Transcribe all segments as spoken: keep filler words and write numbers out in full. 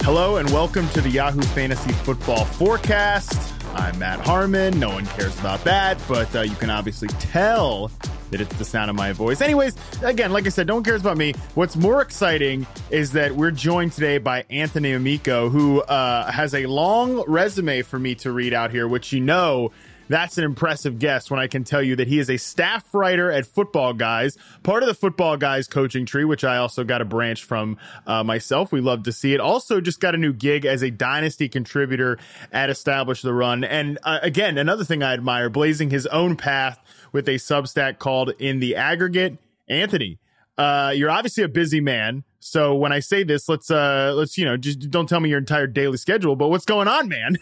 Hello and welcome to the Yahoo Fantasy Football Forecast. I'm Matt Harmon. No one cares about that, but uh, you can obviously tell that it's the sound of my voice. Anyways, again, like I said, no one cares about me. What's more exciting is that we're joined today by Anthony Amico, who uh, has a long resume for me to read out here, which you know, that's an impressive guest when I can tell you that he is a staff writer at Football Guys, part of the Football Guys coaching tree, which I also got a branch from uh, myself. We love to see it. Also just got a new gig as a Dynasty contributor at Establish the Run. And uh, again, another thing I admire, blazing his own path with a Substack called In the Aggregate. Anthony, uh, you're obviously a busy man. So when I say this, let's, uh, let's, you know, just don't tell me your entire daily schedule, but what's going on, man?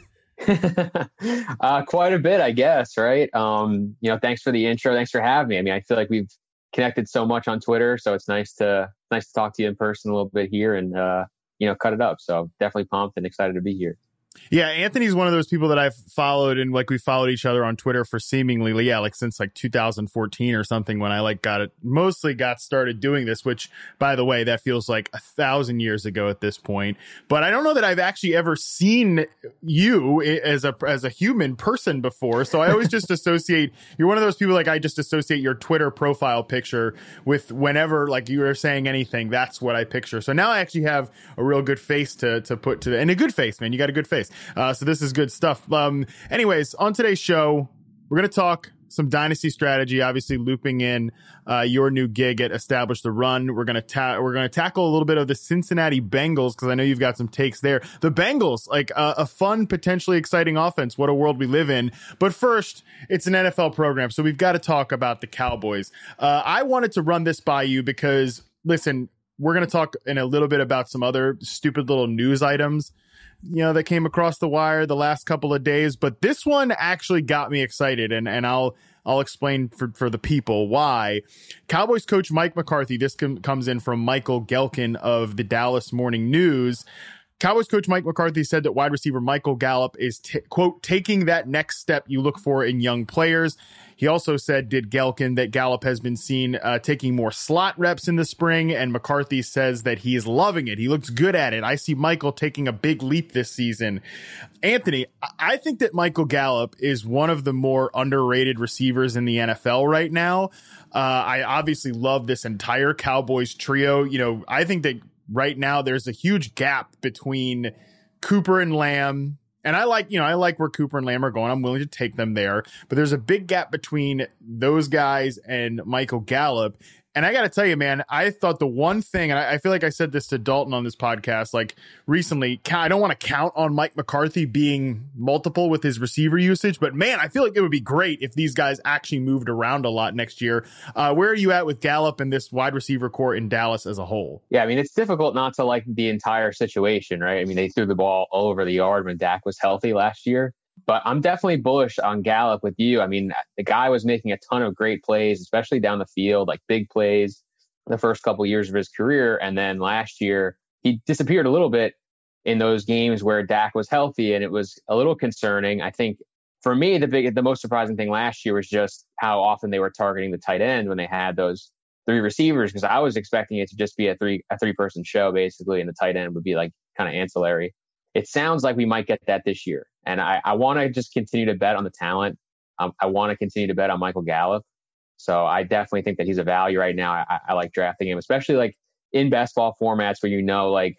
uh, quite a bit, I guess, right? Um, you know, thanks for the intro. Thanks for having me. I mean, I feel like we've connected so much on Twitter, so it's nice to nice to talk to you in person a little bit here and, uh, you know, cut it up. So definitely pumped and excited to be here. Yeah, Anthony's one of those people that I've followed, and like we followed each other on Twitter for seemingly, yeah, like since like two thousand fourteen or something, when I like got it, mostly got started doing this, which, by the way, that feels like a thousand years ago at this point. But I don't know that I've actually ever seen you as a as a human person before. So I always just associate, you're one of those people, like I just associate your Twitter profile picture with whenever like you are saying anything, that's what I picture. So now I actually have a real good face to to put to, and a good face, man. You got a good face. Uh, so this is good stuff. Um, anyways, on today's show, we're going to talk some dynasty strategy, obviously looping in uh, your new gig at Establish the Run. We're going to ta- we're going to tackle a little bit of the Cincinnati Bengals, because I know you've got some takes there. The Bengals, like uh, a fun, potentially exciting offense. What a world we live in. But first, it's an N F L program, so we've got to talk about the Cowboys. Uh, I wanted to run this by you because, listen, we're going to talk in a little bit about some other stupid little news items, you know, that came across the wire the last couple of days, but this one actually got me excited, and and I'll I'll explain for for the people why. Cowboys coach Mike McCarthy, this com- comes in from Michael Gelkin of the Dallas Morning News. Cowboys coach Mike McCarthy said that wide receiver Michael Gallup is, t- quote, taking that next step you look for in young players. He also said, did Gelkin, that Gallup has been seen uh, taking more slot reps in the spring, and McCarthy says that he is loving it. He looks good at it. I see Michael taking a big leap this season. Anthony, I think that Michael Gallup is one of the more underrated receivers in the N F L right now. Uh, I obviously love this entire Cowboys trio. You know, I think that right now there's a huge gap between Cooper and Lamb. And I like, you know, I like where Cooper and Lamb are going. I'm willing to take them there. But there's a big gap between those guys and Michael Gallup. And I got to tell you, man, I thought the one thing, and I, I feel like I said this to Dalton on this podcast, like recently, I don't want to count on Mike McCarthy being multiple with his receiver usage, but man, I feel like it would be great if these guys actually moved around a lot next year. Uh, where are you at with Gallup and this wide receiver core in Dallas as a whole? Yeah, I mean, it's difficult not to like the entire situation, right? I mean, they threw the ball all over the yard when Dak was healthy last year. But I'm definitely bullish on Gallup with you. I mean, the guy was making a ton of great plays, especially down the field, like big plays the first couple of years of his career. And then last year, he disappeared a little bit in those games where Dak was healthy, and it was a little concerning. I think for me, the big, the most surprising thing last year was just how often they were targeting the tight end when they had those three receivers, because I was expecting it to just be a three a three person show basically, and the tight end would be like kind of ancillary. It sounds like we might get that this year. And I, I want to just continue to bet on the talent. Um, I want to continue to bet on Michael Gallup. So I definitely think that he's a value right now. I, I like drafting him, especially like in best ball formats where, you know, like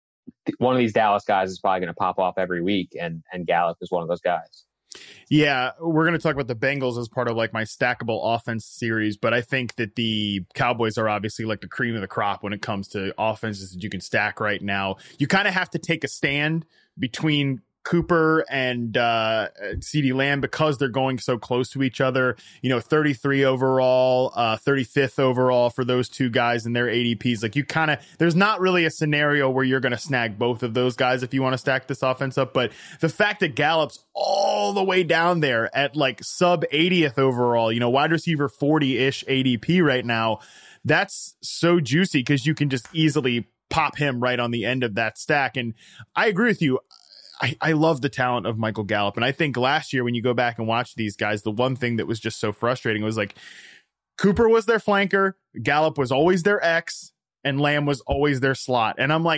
one of these Dallas guys is probably going to pop off every week. And, and Gallup is one of those guys. Yeah, we're going to talk about the Bengals as part of like my stackable offense series, but I think that the Cowboys are obviously like the cream of the crop when it comes to offenses that you can stack right now. You kind of have to take a stand between Cooper and uh, CeeDee Lamb because they're going so close to each other. You know, thirty-three overall, uh, thirty-fifth overall for those two guys and their A D Ps. Like you kind of, there's not really a scenario where you're going to snag both of those guys if you want to stack this offense up. But the fact that Gallup's all the way down there at like sub eightieth overall, you know, wide receiver forty-ish A D P right now, that's so juicy because you can just easily pop him right on the end of that stack. And I agree with you. I, I love the talent of Michael Gallup. And I think last year when you go back and watch these guys, the one thing that was just so frustrating was like Cooper was their flanker, Gallup was always their X, and Lamb was always their slot. And I'm like,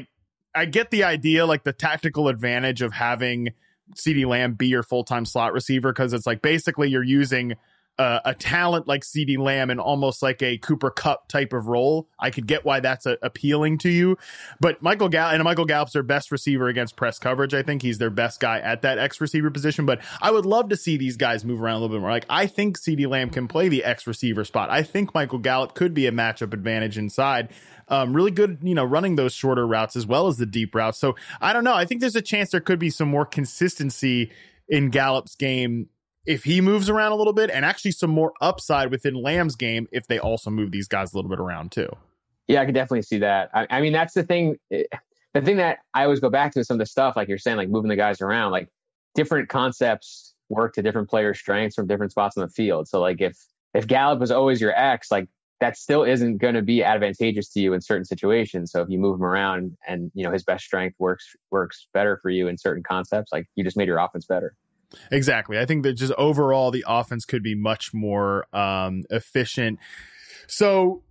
I get the idea, like the tactical advantage of having CeeDee Lamb be your full-time slot receiver, because it's like basically you're using uh, a talent like CeeDee Lamb in almost like a Cooper Kupp type of role. I could get why that's a, appealing to you. But Michael Gallup, and Michael Gallup's their best receiver against press coverage. I think he's their best guy at that X receiver position. But I would love to see these guys move around a little bit more. Like, I think CeeDee Lamb can play the X receiver spot. I think Michael Gallup could be a matchup advantage inside. Um, really good, you know, running those shorter routes as well as the deep routes. So I don't know. I think there's a chance there could be some more consistency in Gallup's game if he moves around a little bit, and actually some more upside within Lamb's game if they also move these guys a little bit around too. Yeah, I can definitely see that. I, I mean, that's the thing. The thing that I always go back to is some of the stuff, like you're saying, like moving the guys around, like different concepts work to different players' strengths from different spots on the field. So like if, if Gallup was always your X, like that still isn't going to be advantageous to you in certain situations. So if you move him around and, you know, his best strength works, works better for you in certain concepts, like you just made your offense better. Exactly. I think that just overall the offense could be much more um, efficient. So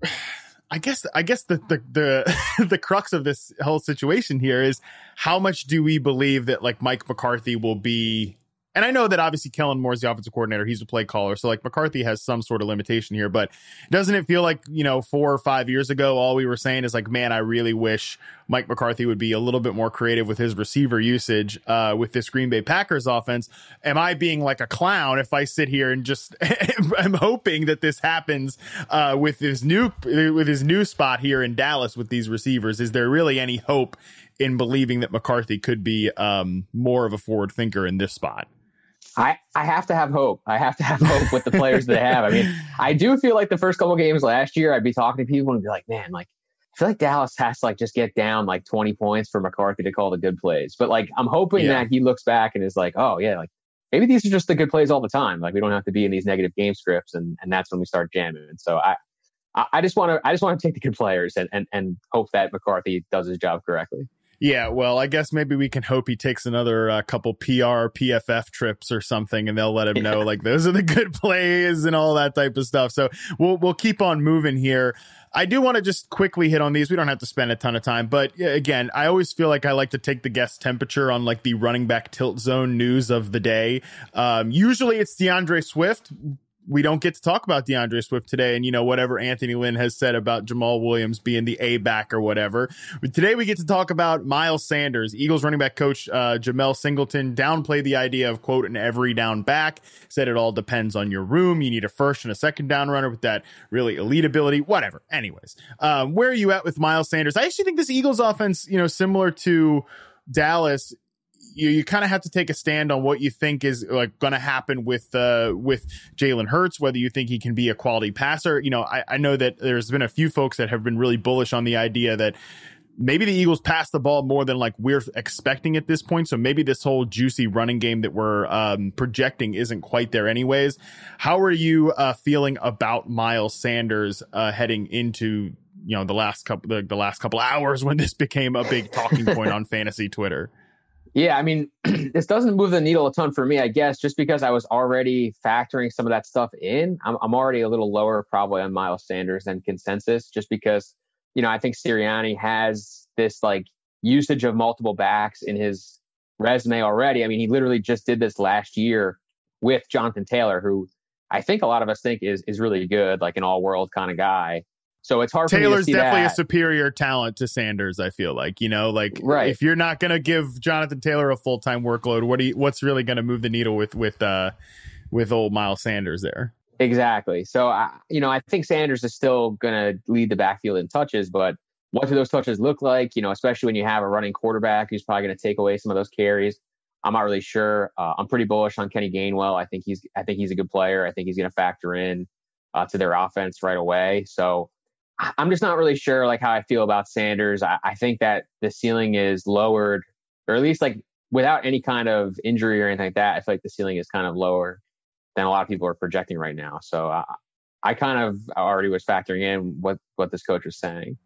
I guess I guess the the the, the crux of this whole situation here is how much do we believe that like Mike McCarthy will be. And I know that obviously Kellen Moore is the offensive coordinator. He's a play caller. So like McCarthy has some sort of limitation here, but doesn't it feel like, you know, four or five years ago, all we were saying is like, man, I really wish Mike McCarthy would be a little bit more creative with his receiver usage uh, with this Green Bay Packers offense. Am I being like a clown if I sit here and just I'm hoping that this happens uh, with his new with his new spot here in Dallas with these receivers? Is there really any hope in believing that McCarthy could be um, more of a forward thinker in this spot? I, I have to have hope. I have to have hope with the players that I have. I mean, I do feel like the first couple of games last year, I'd be talking to people and be like, man, like, I feel like Dallas has to like just get down like twenty points for McCarthy to call the good plays. But like, I'm hoping yeah. that he looks back and is like, oh yeah, like maybe these are just the good plays all the time. Like we don't have to be in these negative game scripts. And, and that's when we start jamming. And so I, I just want to, I just want to take the good players and, and, and hope that McCarthy does his job correctly. Yeah, well, I guess maybe we can hope he takes another uh, couple P R, P F F trips or something, and they'll let him know, like, those are the good plays and all that type of stuff. So we'll we'll keep on moving here. I do want to just quickly hit on these. We don't have to spend a ton of time, but again, I always feel like I like to take the guest temperature on like the running back tilt zone news of the day. Um, usually it's DeAndre Swift. We don't get to talk about DeAndre Swift today, and you know, whatever Anthony Lynn has said about Jamal Williams being the A back or whatever. But today we get to talk about Miles Sanders. Eagles running back coach uh, Jamel Singleton downplayed the idea of, quote, an every down back. Said it all depends on your room. You need a first and a second down runner with that really elite ability, whatever. Anyways, um, where are you at with Miles Sanders? I actually think this Eagles offense, you know, similar to Dallas, you you kind of have to take a stand on what you think is like going to happen with uh, with Jalen Hurts, whether you think he can be a quality passer. You know, I, I know that there's been a few folks that have been really bullish on the idea that maybe the Eagles pass the ball more than like we're expecting at this point. So maybe this whole juicy running game that we're um, projecting isn't quite there anyways. How are you uh, feeling about Miles Sanders uh, heading into, you know, the last couple the, the last couple hours when this became a big talking point on fantasy Twitter? Yeah, I mean, this doesn't move the needle a ton for me, I guess, just because I was already factoring some of that stuff in. I'm, I'm already a little lower probably on Miles Sanders than consensus, just because, you know, I think Sirianni has this like usage of multiple backs in his resume already. I mean, he literally just did this last year with Jonathan Taylor, who I think a lot of us think is is really good, like an all-world kind of guy. So it's hard Taylor's for me to see definitely that. a superior talent to Sanders, I feel like, you know, like right. If you're not going to give Jonathan Taylor a full-time workload, what do you, what's really going to move the needle with, with, uh, with old Miles Sanders there? Exactly. So, I, you know, I think Sanders is still going to lead the backfield in touches, but what do those touches look like? You know, especially when you have a running quarterback who's probably going to take away some of those carries. I'm not really sure. Uh, I'm pretty bullish on Kenny Gainwell. I think he's, I think he's a good player. I think he's going to factor in uh, to their offense right away. So, I'm just not really sure like how I feel about Sanders. I, I think that the ceiling is lowered, or at least like without any kind of injury or anything like that. I feel like the ceiling is kind of lower than a lot of people are projecting right now. So uh, I kind of already was factoring in what, what this coach was saying.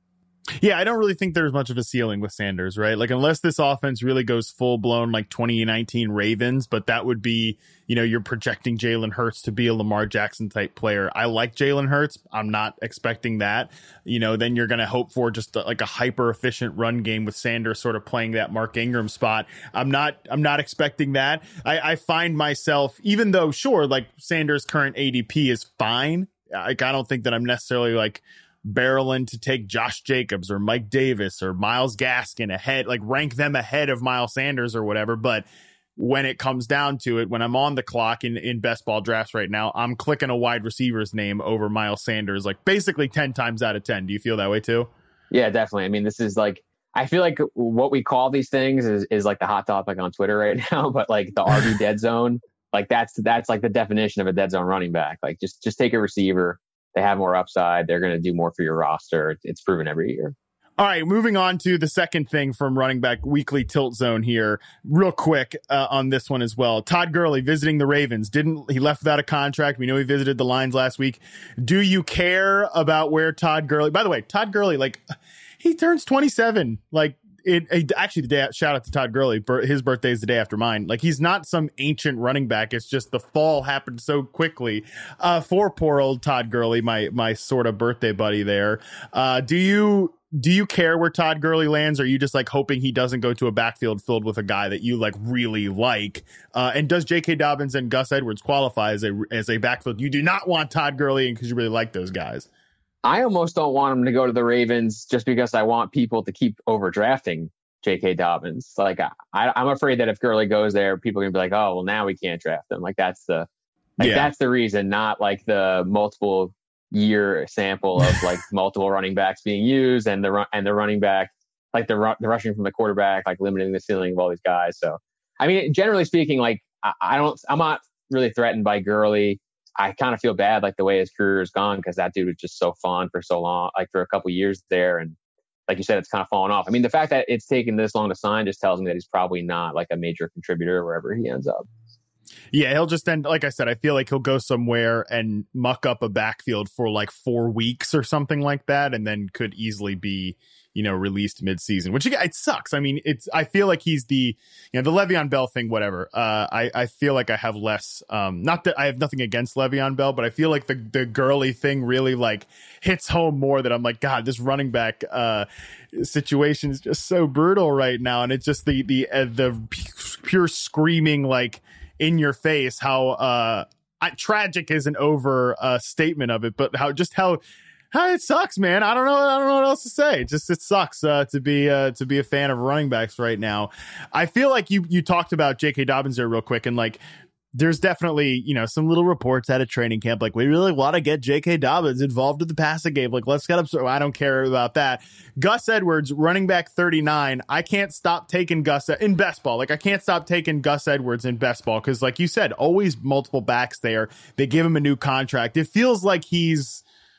Yeah, I don't really think there's much of a ceiling with Sanders, right? Like, unless this offense really goes full blown like twenty nineteen Ravens, but that would be, you know, you're projecting Jalen Hurts to be a Lamar Jackson type player. I like Jalen Hurts. I'm not expecting that. You know, then you're going to hope for just like a hyper efficient run game with Sanders sort of playing that Mark Ingram spot. I'm not, I'm not expecting that. I, I find myself, even though, sure, like Sanders' current A D P is fine. Like, I don't think that I'm necessarily like barreling to take Josh Jacobs or Mike Davis or Myles Gaskin ahead, like rank them ahead of Miles Sanders or whatever. But when it comes down to it, when I'm on the clock in, in best ball drafts right now, I'm clicking a wide receiver's name over Miles Sanders, like basically ten times out of ten. Do you feel that way too? Yeah, definitely. I mean, this is like, I feel like what we call these things is, is like the hot topic on Twitter right now, but like the R B dead zone, like that's, that's like the definition of a dead zone running back. Like just, just take a receiver. They have more upside. They're going to do more for your roster. It's proven every year. All right, moving on to the second thing from Running Back Weekly Tilt Zone here, real quick uh, on this one as well. Todd Gurley visiting the Ravens. Didn't he left without a contract? We know he visited the Lions last week. Do you care about where Todd Gurley? By the way, Todd Gurley, like he turns twenty-seven. Like it, it actually the day. Shout out to Todd Gurley. His birthday is the day after mine. Like he's not some ancient running back. It's just the fall happened so quickly uh, for poor old Todd Gurley, my my sort of birthday buddy there. Uh, do you? Do you care where Todd Gurley lands? Or are you just like hoping he doesn't go to a backfield filled with a guy that you like really like? Uh, and does J K. Dobbins and Gus Edwards qualify as a as a backfield you do not want Todd Gurley in because you really like those guys? I almost don't want him to go to the Ravens just because I want people to keep overdrafting J K. Dobbins. Like I, I'm afraid that if Gurley goes there, people are gonna be like, oh, well, now we can't draft him. Like that's the like yeah. that's the reason, not like the multiple year sample of like multiple running backs being used and the run and the running back, like the ru- the rushing from the quarterback, like limiting the ceiling of all these guys. So, I mean, generally speaking, like I, I don't, I'm not really threatened by Gurley. I kind of feel bad, like the way his career is gone, because that dude was just so fun for so long, like for a couple years there. And like you said, it's kind of fallen off. I mean, the fact that it's taken this long to sign just tells me that he's probably not like a major contributor wherever he ends up. Yeah, he'll just end, like I said, I feel like he'll go somewhere and muck up a backfield for like four weeks or something like that, and then could easily be, you know, released mid-season, which again, it sucks. I mean, it's, I feel like he's the, you know, the Le'Veon Bell thing, whatever. Uh, I, I feel like I have less, um, not that I have nothing against Le'Veon Bell, but I feel like the, the Gurley thing really like hits home more, that I'm like, God, this running back, uh, situation is just so brutal right now. And it's just the, the, uh, the pure screaming, like in your face, how, uh, I, tragic is an over uh, statement of it, but how, just how, it sucks, man. I don't know. I don't know what else to say. It just, it sucks uh, to be uh, to be a fan of running backs right now. I feel like you you talked about J K. Dobbins there real quick, and like there's definitely, you know, some little reports at a training camp like, we really want to get J K. Dobbins involved in the passing game. Like, let's get up. So I don't care about that. Gus Edwards, running back thirty-nine. I can't stop taking Gus in best ball. Like, I can't stop taking Gus Edwards in best ball because, like you said, always multiple backs there. They give him a new contract. It feels like he's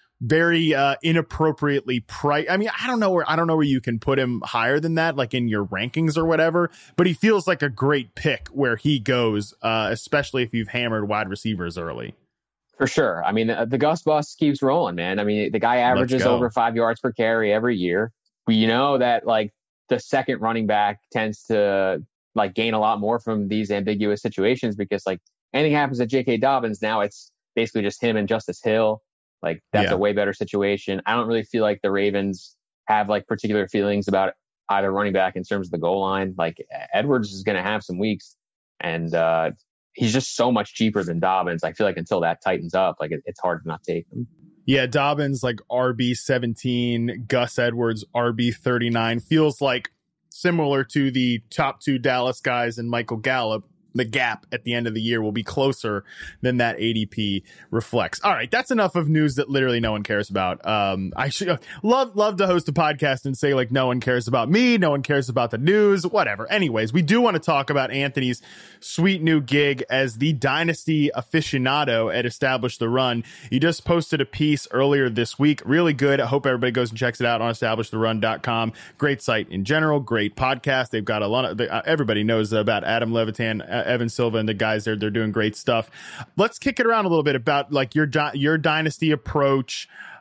very uh inappropriately priced. I mean, I don't know where I don't know where you can put him higher than that, like in your rankings or whatever, but he feels like a great pick where he goes, uh especially if you've hammered wide receivers early. For sure. I mean, the, the Gus bus keeps rolling, man. I mean, the guy averages over five yards per carry every year. We know that like the second running back tends to like gain a lot more from these ambiguous situations because like anything happens to J K. Dobbins, now it's basically just him and Justice Hill. Like that's yeah. a way better situation. I don't really feel like the Ravens have like particular feelings about either running back in terms of the goal line. Like Edwards is going to have some weeks, and uh, he's just so much cheaper than Dobbins. I feel like until that tightens up, like it, it's hard to not take him. Yeah, Dobbins like R B seventeen, Gus Edwards R B thirty-nine. Feels like similar to the top two Dallas guys and Michael Gallup. The gap at the end of the year will be closer than that A D P reflects. All right, that's enough of news that literally no one cares about. Um, I should love love to host a podcast and say like no one cares about me, no one cares about the news, whatever. Anyways, we do want to talk about Anthony's sweet new gig as the Dynasty aficionado at Establish the Run. He just posted a piece earlier this week, really good. I hope everybody goes and checks it out on establish the run dot com. Great site in general, great podcast. They've got a lot of uh, everybody knows about Adam Levitan. Uh, Evan Silva and the guys there, they're doing great stuff. Let's kick it around a little bit about like your your dynasty approach.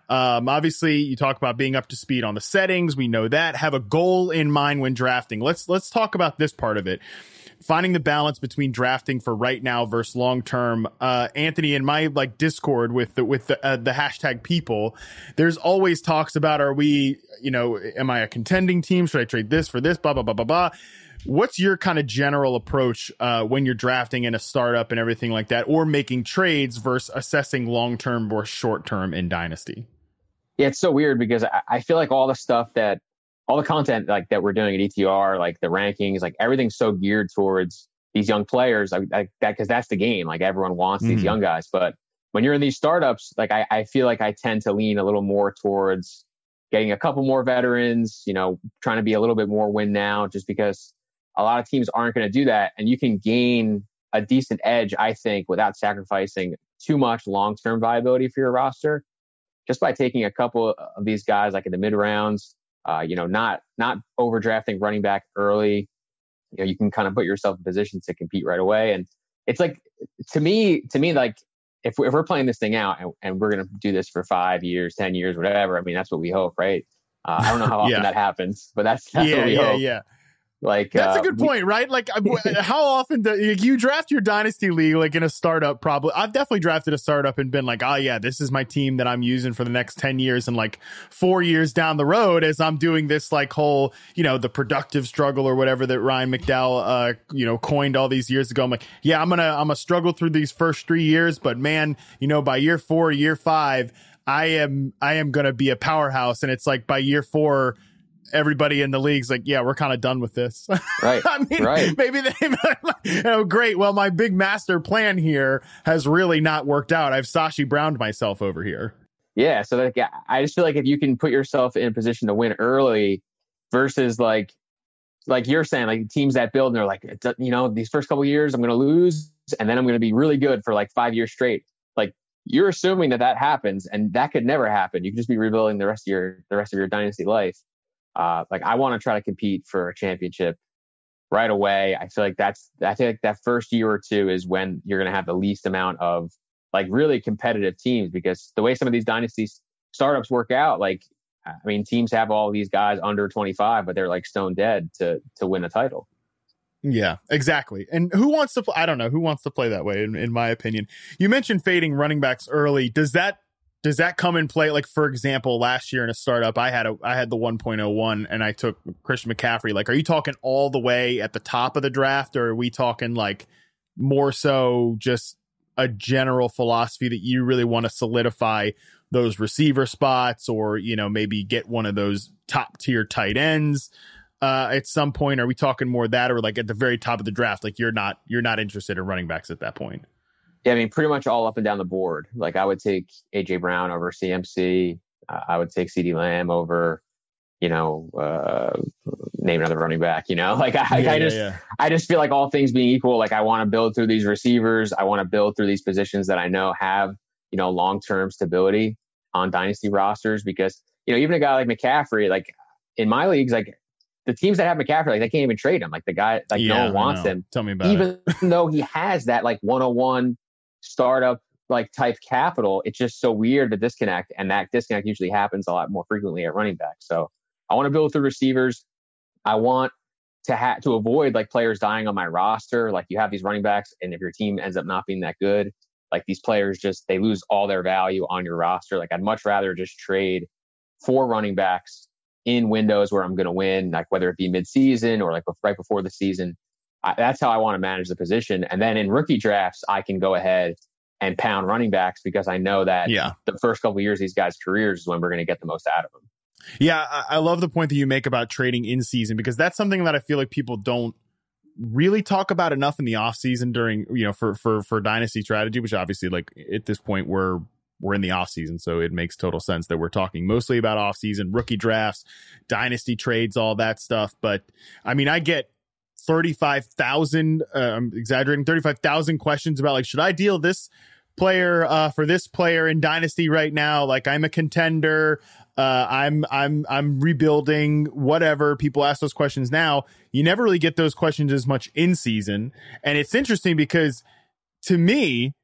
Um, obviously, you talk about being up to speed on the settings. We know that. Have a goal in mind when drafting. Let's let's talk about this part of it. Finding the balance between drafting for right now versus long term. Uh, Anthony, in my like Discord with the with the, uh, the hashtag people, there's always talks about, are we, you know, am I a contending team? Should I trade this for this? Blah blah blah blah blah. What's your kind of general approach uh, when you're drafting in a startup and everything like that, or making trades versus assessing long term or short term in Dynasty? Yeah, it's so weird because I, I feel like all the stuff that all the content like that we're doing at E T R, like the rankings, like everything's so geared towards these young players, like, like that, because that's the game. Like everyone wants mm-hmm. these young guys, but when you're in these startups, like I, I feel like I tend to lean a little more towards getting a couple more veterans, you know, trying to be a little bit more win now, just because a lot of teams aren't going to do that, and you can gain a decent edge, I think, without sacrificing too much long-term viability for your roster, just by taking a couple of these guys like in the mid rounds. Uh, you know, not not overdrafting running back early. You know, you can kind of put yourself in position to compete right away. And it's like, to me, to me, like if we're, if we're playing this thing out and, and we're going to do this for five years, ten years, whatever. I mean, that's what we hope, right? Uh, I don't know how often yeah. that happens, but that's, that's yeah, what we yeah, hope. yeah. Like that's uh, a good we, point, right? Like, how often do you draft your dynasty league, like in a startup? Probably, I've definitely drafted a startup and been like, oh yeah, this is my team that I'm using for the next ten years, and like four years down the road, as I'm doing this like whole, you know, the productive struggle or whatever that Ryan McDowell, uh, you know, coined all these years ago. I'm like, yeah, I'm gonna, I'm gonna struggle through these first three years, but man, you know, by year four, year five, I am, I am gonna be a powerhouse, and it's like by year four, everybody in the league's like, yeah, we're kind of done with this. Right. I mean, right. maybe they, you know, great. Well, my big master plan here has really not worked out. I've Sashi Browned myself over here. Yeah. So like, I just feel like if you can put yourself in a position to win early versus like, like you're saying, like teams that build and they're like, you know, these first couple of years, I'm going to lose, and then I'm going to be really good for like five years straight. Like you're assuming that that happens, and that could never happen. You can just be rebuilding the rest of your, the rest of your dynasty life. Uh, like I want to try to compete for a championship right away. I feel like that's, I feel like that first year or two is when you're going to have the least amount of like really competitive teams, because the way some of these dynasty startups work out, like, I mean, teams have all these guys under twenty-five, but they're like stone dead to, to win a title. Yeah, exactly. And who wants to, play, I don't know, who wants to play that way, in, in my opinion. You mentioned fading running backs early. Does that, Does that come in play? Like, for example, last year in a startup, I had a I had the one point oh one and I took Christian McCaffrey. Like, are you talking all the way at the top of the draft, or are we talking like more so just a general philosophy that you really want to solidify those receiver spots, or, you know, maybe get one of those top tier tight ends uh, at some point? Are we talking more that, or like at the very top of the draft, like you're not you're not interested in running backs at that point? Yeah, I mean, pretty much all up and down the board. Like I would take A J Brown over C M C. Uh, I would take CeeDee Lamb over, you know, uh, name another running back, you know, like I, yeah, I yeah, just, yeah. I just feel like all things being equal, like I want to build through these receivers. I want to build through these positions that I know have, you know, long-term stability on dynasty rosters, because, you know, even a guy like McCaffrey, like in my leagues, like the teams that have McCaffrey, like they can't even trade him. Like the guy, like yeah, no one wants him. Tell me about even it. though he has that like one oh one startup like type capital. It's just so weird, the disconnect, and that disconnect usually happens a lot more frequently at running back. So I want to build through receivers. I want to have to avoid like players dying on my roster. Like you have these running backs, and if your team ends up not being that good, like these players just, they lose all their value on your roster. Like I'd much rather just trade for running backs in windows where I'm going to win, like whether it be mid-season or like right before the season. I, that's how I want to manage the position. And then in rookie drafts, I can go ahead and pound running backs, because I know that yeah. the first couple of years of these guys' careers is when we're going to get the most out of them. Yeah, I, I love the point that you make about trading in season, because that's something that I feel like people don't really talk about enough in the off season during, you know, for for for dynasty strategy, which obviously, like at this point we're we're in the off season, so it makes total sense that we're talking mostly about off season, rookie drafts, dynasty trades, all that stuff. But I mean, I get thirty-five thousand, uh, I'm exaggerating, thirty-five thousand questions about like, should I deal this player uh, for this player in dynasty right now? Like I'm a contender. Uh, I'm I'm I'm rebuilding, whatever. People ask those questions now. You never really get those questions as much in season. And it's interesting because to me,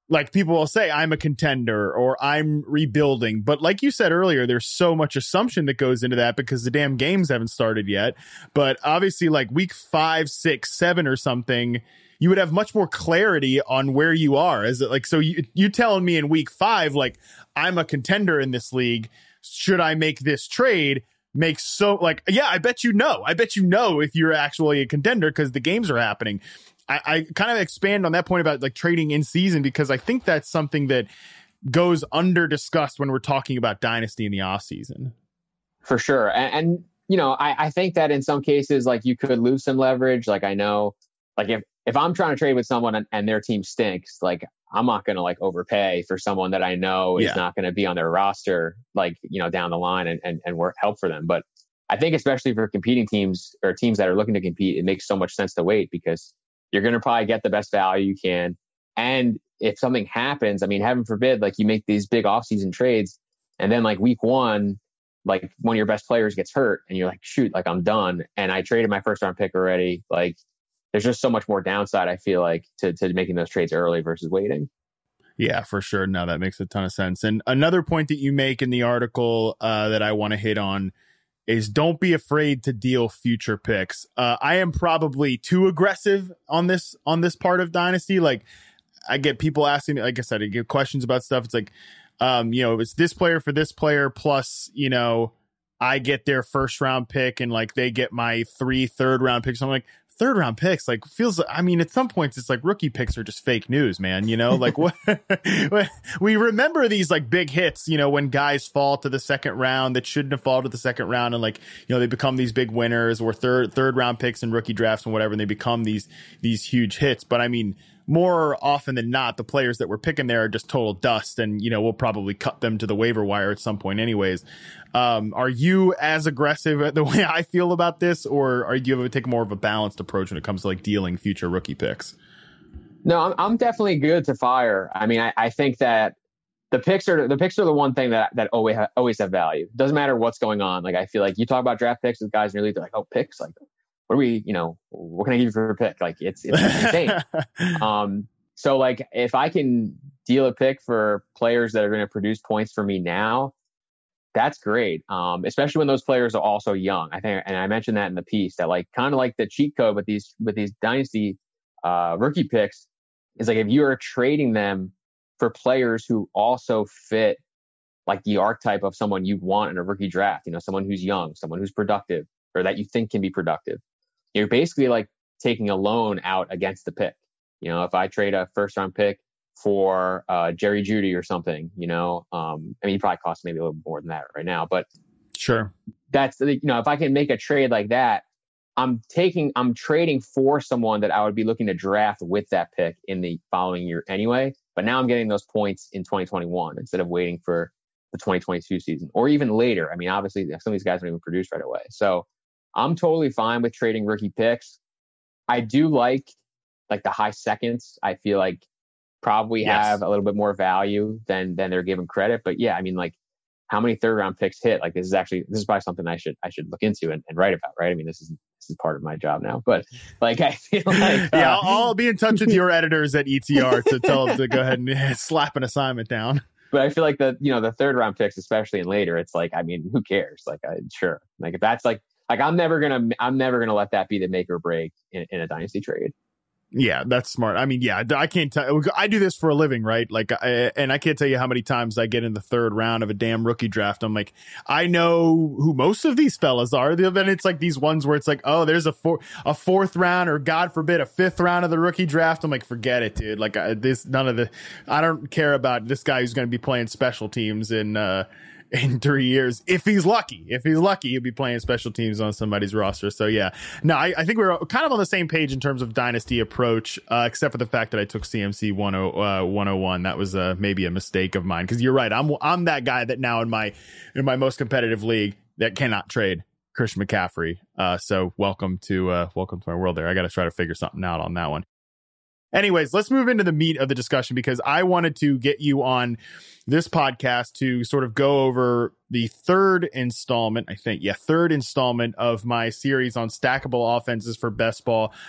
like people will say, I'm a contender or I'm rebuilding. But like you said earlier, there's so much assumption that goes into that because the damn games haven't started yet. But obviously, like week five, six, seven or something, you would have much more clarity on where you are. Is it like, so you, you telling me in week five, like I'm a contender in this league. Should I make this trade? Makes so like, yeah, I bet you know. I bet you know if you're actually a contender because the games are happening. I, I kind of expand on that point about like trading in season because I think that's something that goes under discussed when we're talking about dynasty in the off season. For sure. And, and you know, I, I think that in some cases, like you could lose some leverage. Like I know, like if, if I'm trying to trade with someone and, and their team stinks, like I'm not going to like overpay for someone that I know is yeah. not going to be on their roster, like, you know, down the line and, and, and work help for them. But I think especially for competing teams or teams that are looking to compete, it makes so much sense to wait because you're going to probably get the best value you can. And if something happens, I mean, heaven forbid, like you make these big offseason trades and then like week one, like one of your best players gets hurt and you're like, shoot, like I'm done. And I traded my first round pick already. Like there's just so much more downside, I feel like, to, to making those trades early versus waiting. Yeah, for sure. No, that makes a ton of sense. And another point that you make in the article uh, that I want to hit on is don't be afraid to deal future picks. Uh, I am probably too aggressive on this on this part of Dynasty. Like I get people asking me, like I said, I get questions about stuff. It's like, um, you know, it's this player for this player plus, you know, I get their first round pick and like they get my three third round picks. I'm like, third round picks, like feels, I mean, at some points it's like rookie picks are just fake news, man. You know, like what we remember these like big hits, you know, when guys fall to the second round that shouldn't have fallen to the second round. And like, you know, they become these big winners or third, third round picks in rookie drafts and whatever. And they become these, these huge hits. But I mean, more often than not, the players that we're picking there are just total dust. And, you know, we'll probably cut them to the waiver wire at some point anyways. Um, are you as aggressive the way I feel about this, or are you ever take more of a balanced approach when it comes to like dealing future rookie picks? No, I'm, I'm definitely good to fire. I mean, I, I think that the picks are the picks are the one thing that that always ha- always have value. Doesn't matter what's going on. Like I feel like you talk about draft picks with guys in your league, they're like, oh, picks, like what are we, you know, what can I give you for a pick? Like it's it's insane. um, so like if I can deal a pick for players that are going to produce points for me now, that's great. Um, especially when those players are also young. I think, and I mentioned that in the piece that like kind of like the cheat code with these with these dynasty uh, rookie picks is like if you are trading them for players who also fit like the archetype of someone you want in a rookie draft, you know, someone who's young, someone who's productive, or that you think can be productive. You're basically like taking a loan out against the pick. You know, if I trade a first round pick for uh, Jerry Jeudy or something, you know, um, I mean, he probably costs maybe a little more than that right now, but sure. That's, you know, if I can make a trade like that, I'm taking, I'm trading for someone that I would be looking to draft with that pick in the following year anyway. But now I'm getting those points in twenty twenty-one instead of waiting for the twenty twenty-two season or even later. I mean, obviously some of these guys don't even produce right away. So I'm totally fine with trading rookie picks. I do like, like the high seconds. I feel like probably yes. have a little bit more value than than they're given credit. But yeah, I mean, like how many third round picks hit? Like this is actually this is probably something I should I should look into and, and write about, right? I mean, this is this is part of my job now. But like I feel like uh, yeah, I'll, I'll be in touch with your editors at E T R to tell them to go ahead and slap an assignment down. But I feel like the you know the third round picks, especially and later, it's like I mean, who cares? Like I, sure, like if that's like like I'm never gonna I'm never gonna let that be the make or break in, in a dynasty trade. Yeah, that's smart. I mean, yeah, I can't tell. I do this for a living, right? Like, I, and I can't tell you how many times I get in the third round of a damn rookie draft. I'm like, I know who most of these fellas are. Then it's like these ones where it's like, oh, there's a four, a fourth round, or God forbid, a fifth round of the rookie draft. I'm like, forget it, dude. Like, I, this, none of the, I don't care about this guy who's going to be playing special teams in, uh, in three years, if he's lucky. If he's lucky, he'll be playing special teams on somebody's roster. So yeah, no, I, I think we're kind of on the same page in terms of dynasty approach, uh, except for the fact that I took C M C one oh one. That was uh, maybe a mistake of mine, because you're right. I'm I'm that guy that now in my in my most competitive league that cannot trade Christian McCaffrey. Uh, so welcome to uh, welcome to my world there. I got to try to figure something out on that one. Anyways, let's move into the meat of the discussion, because I wanted to get you on this podcast to sort of go over the third installment, I think, yeah, third installment of my series on stackable offenses for best ball.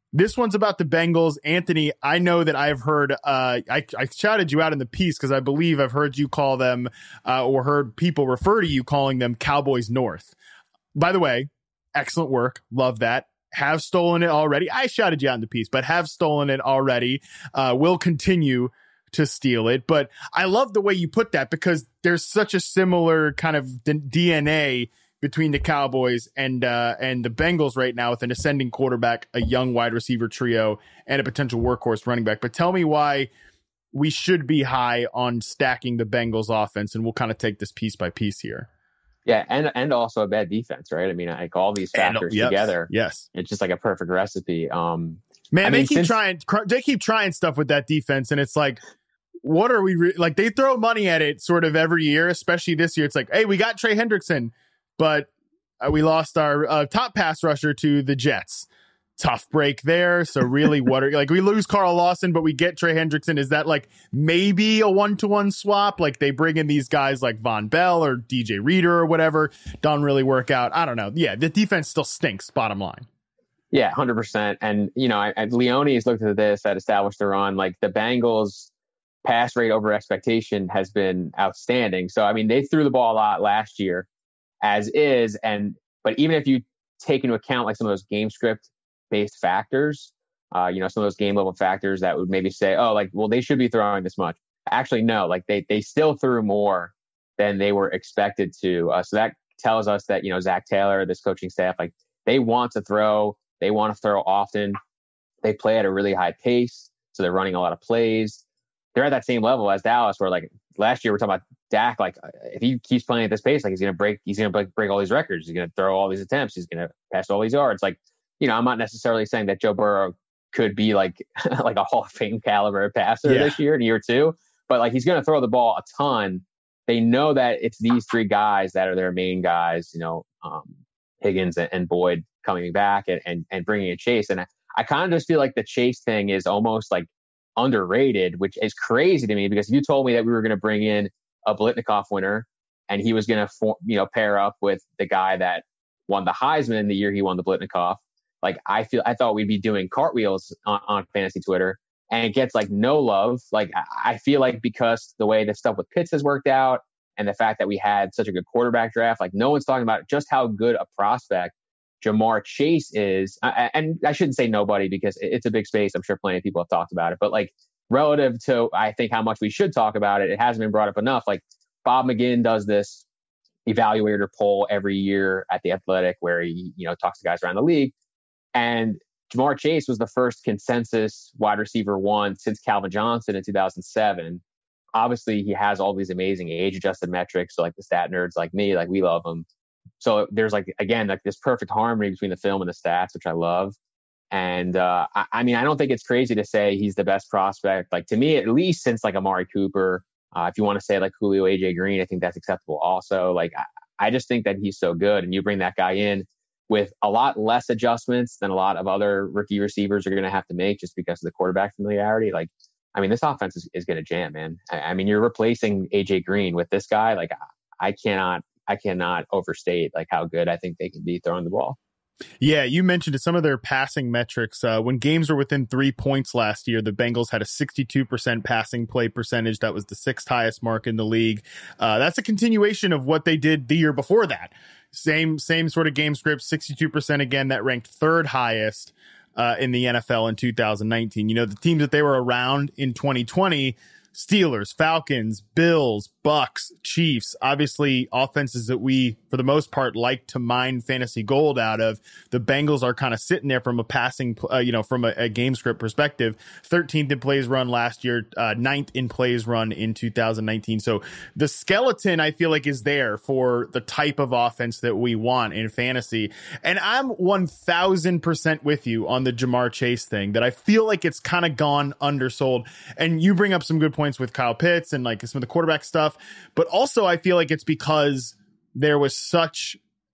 This one's about the Bengals. Anthony, I know that I've heard, uh, I, I shouted you out in the piece because I believe I've heard you call them uh, or heard people refer to you calling them Cowboys North. By the way, excellent work. Love that. Have stolen it already. I shouted you out in the piece, but have stolen it already. Uh, will continue to steal it. But I love the way you put that because there's such a similar kind of D N A between the Cowboys and uh, and the Bengals right now with an ascending quarterback, a young wide receiver trio, and a potential workhorse running back. But tell me why we should be high on stacking the Bengals offense, and we'll kind of take this piece by piece here. Yeah, and and also a bad defense, right? I mean, like all these factors and, yes, together, yes, it's just like a perfect recipe. Um, Man, I they mean, keep since, trying, they keep trying stuff with that defense, and it's like, what are we re- like? They throw money at it sort of every year, especially this year. It's like, hey, we got Trey Hendrickson, but uh, we lost our uh, top pass rusher to the Jets. Tough break there. So really, what are like we lose Carl Lawson, but we get Trey Hendrickson. Is that like maybe a one to one swap? Like they bring in these guys like Von Bell or D J Reader or whatever. Don't really work out. I don't know. Yeah, the defense still stinks. Bottom line. Yeah, one hundred percent. And you know, I, I, Leone's looked at this at established their run. Like the Bengals pass rate over expectation has been outstanding. So I mean, they threw the ball a lot last year, as is, and but even if you take into account like some of those game script based factors, uh, you know, some of those game level factors that would maybe say, oh, like, well, they should be throwing this much. Actually, no, like they they still threw more than they were expected to. Uh, so that tells us that, you know, Zach Taylor, this coaching staff, like they want to throw, they want to throw often. They play at a really high pace, so they're running a lot of plays. They're at that same level as Dallas, where like last year we're talking about Dak. Like if he keeps playing at this pace, like he's gonna break, he's gonna break, break all these records. He's gonna throw all these attempts. He's gonna pass all these yards. Like, you know, I'm not necessarily saying that Joe Burrow could be like like a Hall of Fame caliber passer yeah. this year in year two, but like he's gonna throw the ball a ton. They know that it's these three guys that are their main guys. You know, um, Higgins and, and Boyd coming back and and, and bringing in Chase. And I, I kind of just feel like the Chase thing is almost like underrated, which is crazy to me because if you told me that we were going to bring in a Blitnikoff winner and he was going to, you know, pair up with the guy that won the Heisman the year he won the Blitnikoff, like I feel, I thought we'd be doing cartwheels on, on fantasy Twitter, and it gets like no love. Like I feel like because the way the stuff with Pitts has worked out and the fact that we had such a good quarterback draft, like no one's talking about just how good a prospect Jamar Chase is. And I shouldn't say nobody because it's a big space. I'm sure plenty of people have talked about it, but like relative to, I think how much we should talk about it, it hasn't been brought up enough. Like Bob McGinn does this evaluator poll every year at The Athletic where he, you know, talks to guys around the league. And Jamar Chase was the first consensus wide receiver one since Calvin Johnson in two thousand seven. Obviously, he has all these amazing age-adjusted metrics. So like the stat nerds like me, like we love him. So there's like, again, like this perfect harmony between the film and the stats, which I love. And uh, I, I mean, I don't think it's crazy to say he's the best prospect. Like to me, at least since like Amari Cooper, uh, if you want to say like Julio, A J Green, I think that's acceptable also. Like, I, I just think that he's so good. And you bring that guy in with a lot less adjustments than a lot of other rookie receivers are going to have to make just because of the quarterback familiarity. Like, I mean, this offense is, is going to jam, man. I, I mean, you're replacing A J Green with this guy. Like, I cannot, I cannot overstate like how good I think they can be throwing the ball. Yeah, you mentioned some of their passing metrics. Uh, when games were within three points last year, the Bengals had a sixty-two percent passing play percentage. That was the sixth highest mark in the league. Uh, that's a continuation of what they did the year before that. Same, same sort of game script, sixty-two percent again. That ranked third highest uh, in the N F L in two thousand nineteen. You know, the teams that they were around in twenty twenty, Steelers, Falcons, Bills, Bucks, Chiefs, obviously offenses that we, for the most part, like to mine fantasy gold out of. The Bengals are kind of sitting there from a passing, uh, you know, from a, a game script perspective. thirteenth in plays run last year, uh, ninth in plays run in two thousand nineteen. So the skeleton, I feel like, is there for the type of offense that we want in fantasy. And I'm one thousand percent with you on the Jamar Chase thing, that I feel like it's kind of gone undersold. And you bring up some good points with Kyle Pitts and like some of the quarterback stuff, but also I feel like it's because there was such,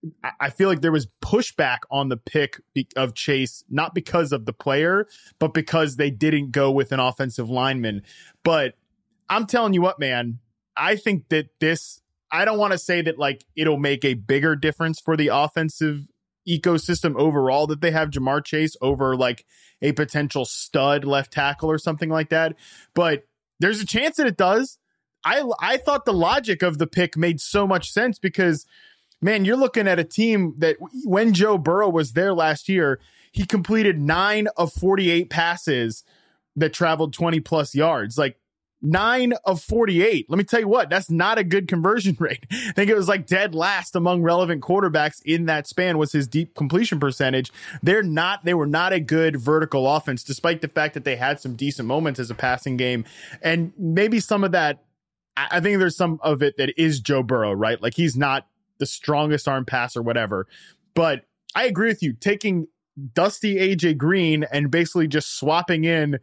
I feel like there was pushback on the pick of Chase, not because of the player, but because they didn't go with an offensive lineman. But I'm telling you what, man, I think that this, I don't want to say that like it'll make a bigger difference for the offensive ecosystem overall that they have Ja'Marr Chase over like a potential stud left tackle or something like that. But there's a chance that it does. I I thought the logic of the pick made so much sense because, man, you're looking at a team that when Joe Burrow was there last year, he completed nine of forty-eight passes that traveled twenty plus yards. Like nine of forty-eight. Let me tell you what, that's not a good conversion rate. I think it was like dead last among relevant quarterbacks in that span was his deep completion percentage. They're not, they were not a good vertical offense, despite the fact that they had some decent moments as a passing game. And maybe some of that, I think there's some of it that is Joe Burrow, right? Like he's not the strongest arm passer, whatever. But I agree with you. Taking dusty A J Green and basically just swapping in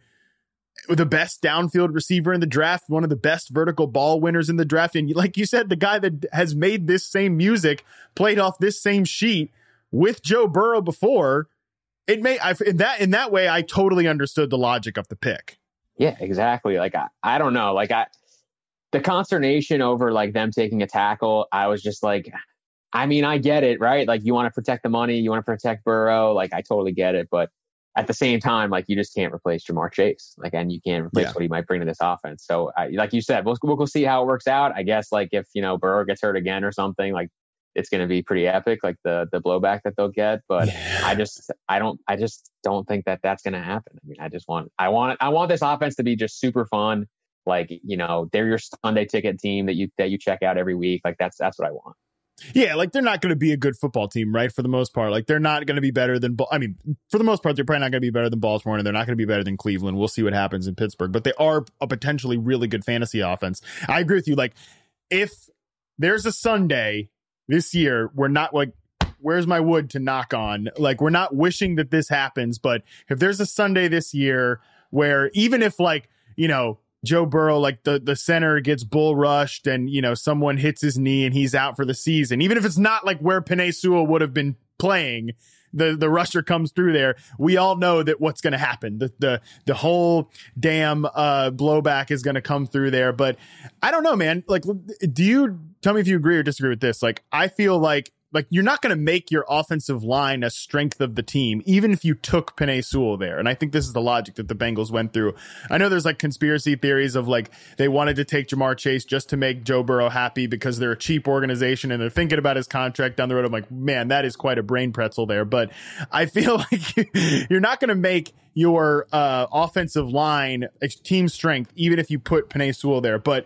the best downfield receiver in the draft, one of the best vertical ball winners in the draft. And like you said, the guy that has made this same music, played off this same sheet with Joe Burrow before, it may, I, in that, in that way, I totally understood the logic of the pick. Yeah, exactly. Like, I, I don't know. Like I, the consternation over like them taking a tackle, I was just like, I mean, I get it, right? Like you want to protect the money, you want to protect Burrow. Like I totally get it. But at the same time, like you just can't replace Ja'Marr Chase. Like, and you can't replace yeah. what he might bring to this offense. So I, like you said, we'll, we'll see how it works out. I guess like if, you know, Burrow gets hurt again or something, like it's going to be pretty epic, like the, the blowback that they'll get. But yeah. I just, I don't, I just don't think that that's going to happen. I mean, I just want, I want, I want this offense to be just super fun. Like, you know, they're your Sunday ticket team that you, that you check out every week. Like that's, that's what I want. Yeah, like they're not going to be a good football team, right? For the most part, like they're not going to be better than, I mean, for the most part, they're probably not going to be better than Baltimore, and they're not going to be better than Cleveland. We'll see what happens in Pittsburgh, but they are a potentially really good fantasy offense. I agree with you. Like, if there's a Sunday this year, we're not like, where's my wood to knock on? Like, we're not wishing that this happens, but if there's a Sunday this year where even if like, you know, Joe Burrow, like the, the center gets bull rushed and, you know, someone hits his knee and he's out for the season, even if it's not like where Penei Sewell would have been playing, the, the rusher comes through there. We all know that what's going to happen. The, the, the whole damn, uh, blowback is going to come through there. But I don't know, man. Like, do you tell me if you agree or disagree with this? Like, I feel like, Like you're not going to make your offensive line a strength of the team, even if you took Penei Sewell there. And I think this is the logic that the Bengals went through. I know there's like conspiracy theories of like they wanted to take Ja'Marr Chase just to make Joe Burrow happy because they're a cheap organization and they're thinking about his contract down the road. I'm like, man, that is quite a brain pretzel there. But I feel like you're not going to make your uh, offensive line team strength, even if you put Penei Sewell there. But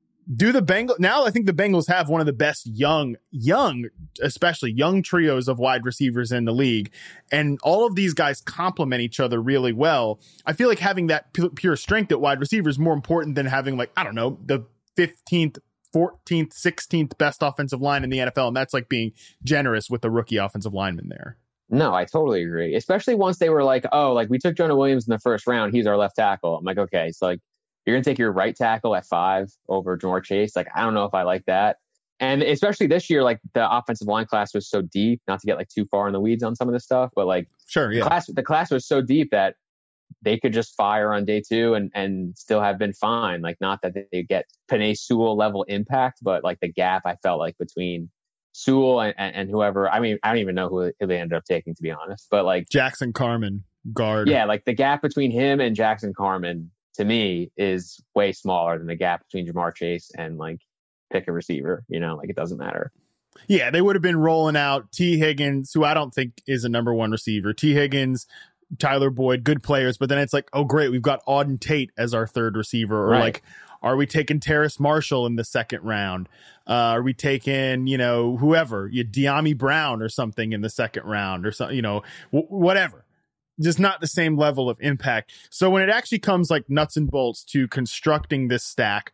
do the Bengals now? I think the Bengals have one of the best young, young, especially young trios of wide receivers in the league. And all of these guys complement each other really well. I feel like having that p- pure strength at wide receiver is more important than having like, I don't know, the fifteenth, fourteenth, sixteenth best offensive line in the N F L. And that's like being generous with the rookie offensive lineman there. No, I totally agree. Especially once they were like, oh, like we took Jonah Williams in the first round. He's our left tackle. I'm like, okay, so like, you're going to take your right tackle at five over Ja'Marr Chase. Like, I don't know if I like that. And especially this year, like the offensive line class was so deep, not to get like too far in the weeds on some of this stuff, but like sure, yeah. the class, the class was so deep that they could just fire on day two and, and still have been fine. Like, not that they get Penei Sewell level impact, but like the gap I felt like between Sewell and, and, and whoever, I mean, I don't even know who, who they ended up taking, to be honest, but like Jackson Carman, guard. Yeah. Like the gap between him and Jackson Carman, to me, is way smaller than the gap between Ja'Marr Chase and like pick a receiver, you know, like it doesn't matter. Yeah, they would have been rolling out T. Higgins, who I don't think is a number one receiver. T. Higgins, Tyler Boyd, good players, but then it's like, oh great, we've got Auden Tate as our third receiver. Or right. like, are we taking Terrace Marshall in the second round? Uh, are we taking, you know, whoever, you De'Ami Brown or something in the second round or something, you know, w- whatever. Just not the same level of impact. So when it actually comes like nuts and bolts to constructing this stack,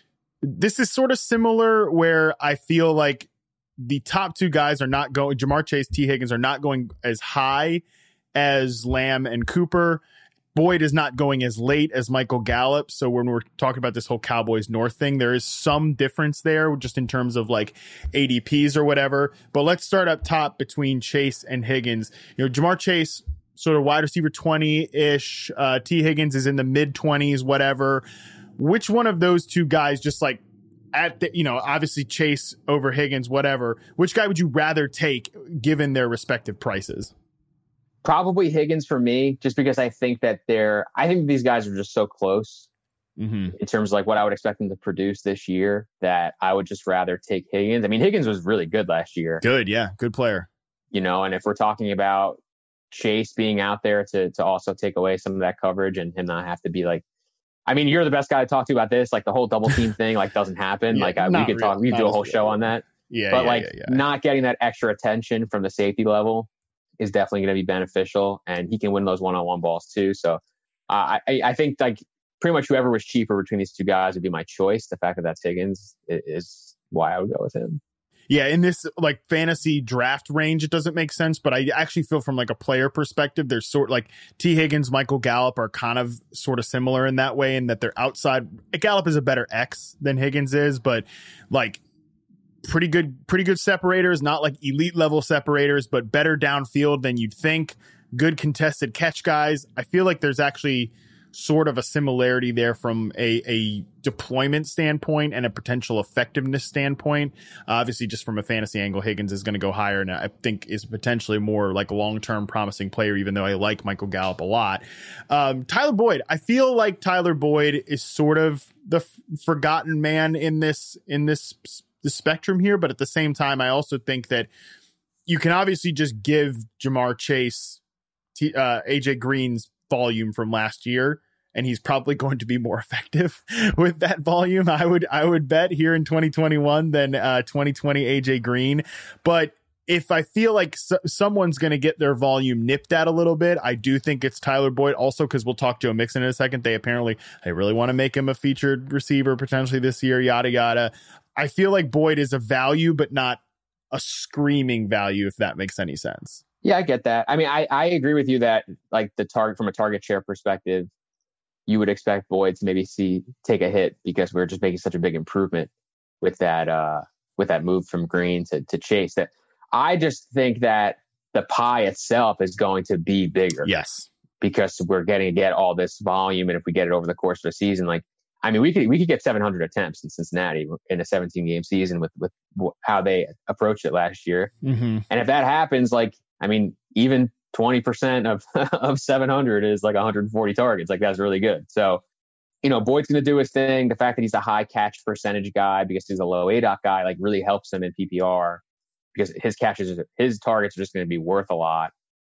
this is sort of similar where I feel like the top two guys are not going, Ja'Marr Chase, T. Higgins are not going as high as Lamb and Cooper. Boyd is not going as late as Michael Gallup. So when we're talking about this whole Cowboys North thing, there is some difference there just in terms of like A D Ps or whatever. But let's start up top between Chase and Higgins. You know, Ja'Marr Chase, sort of wide receiver twenty-ish. Uh, T. Higgins is in the mid twenties, whatever. Which one of those two guys just like at the, you know, obviously Chase over Higgins, whatever, which guy would you rather take given their respective prices? Probably Higgins for me, just because I think that they're, I think these guys are just so close mm-hmm. in terms of like what I would expect them to produce this year that I would just rather take Higgins. I mean, Higgins was really good last year. Good. Yeah. Good player. You know, and if we're talking about Chase being out there to, to also take away some of that coverage and him not have to be like, I mean, you're the best guy to talk to about this. Like the whole double team thing, like doesn't happen. yeah, like I, we could real, talk, we could do a whole real. show on that. Yeah. But yeah, like yeah, yeah. not getting that extra attention from the safety level is definitely going to be beneficial, and he can win those one-on-one balls too. So uh, I, I think like pretty much whoever was cheaper between these two guys would be my choice. The fact that that's Higgins is why I would go with him. Yeah, in this like fantasy draft range, it doesn't make sense, but I actually feel from like a player perspective, there's sort like T. Higgins, Michael Gallup are kind of sort of similar in that way, in that they're outside. Gallup is a better X than Higgins is, but like pretty good, pretty good separators, not like elite level separators, but better downfield than you'd think. Good contested catch guys. I feel like there's actually sort of a similarity there from a, a deployment standpoint and a potential effectiveness standpoint. Uh, obviously, just from a fantasy angle, Higgins is going to go higher, and I think is potentially more like a long-term promising player, even though I like Michael Gallup a lot. Um, Tyler Boyd, I feel like Tyler Boyd is sort of the f- forgotten man in this in this, this spectrum here, but at the same time, I also think that you can obviously just give Jamar Chase T, uh, A J Green's volume from last year, and he's probably going to be more effective with that volume. I would I would bet here in twenty twenty-one than uh, twenty twenty A J Green. But if I feel like so- someone's going to get their volume nipped at a little bit, I do think it's Tyler Boyd. Also, because we'll talk Joe Mixon in a second. They apparently they really want to make him a featured receiver potentially this year. Yada yada. I feel like Boyd is a value, but not a screaming value, if that makes any sense. Yeah, I get that. I mean, I, I agree with you that like the target from a target share perspective, you would expect Boyd to maybe see take a hit because we're just making such a big improvement with that uh, with that move from Green to, to Chase. That I just think that the pie itself is going to be bigger. Yes, because we're getting to get all this volume, and if we get it over the course of a season, like I mean, we could we could get seven hundred attempts in Cincinnati in a seventeen game season with with how they approached it last year. Mm-hmm. And if that happens, like I mean, even twenty percent of, of seven hundred is like one hundred forty targets. Like that's really good. So, you know, Boyd's going to do his thing. The fact that he's a high catch percentage guy because he's a low A D O C guy, like really helps him in P P R because his catches, his targets are just going to be worth a lot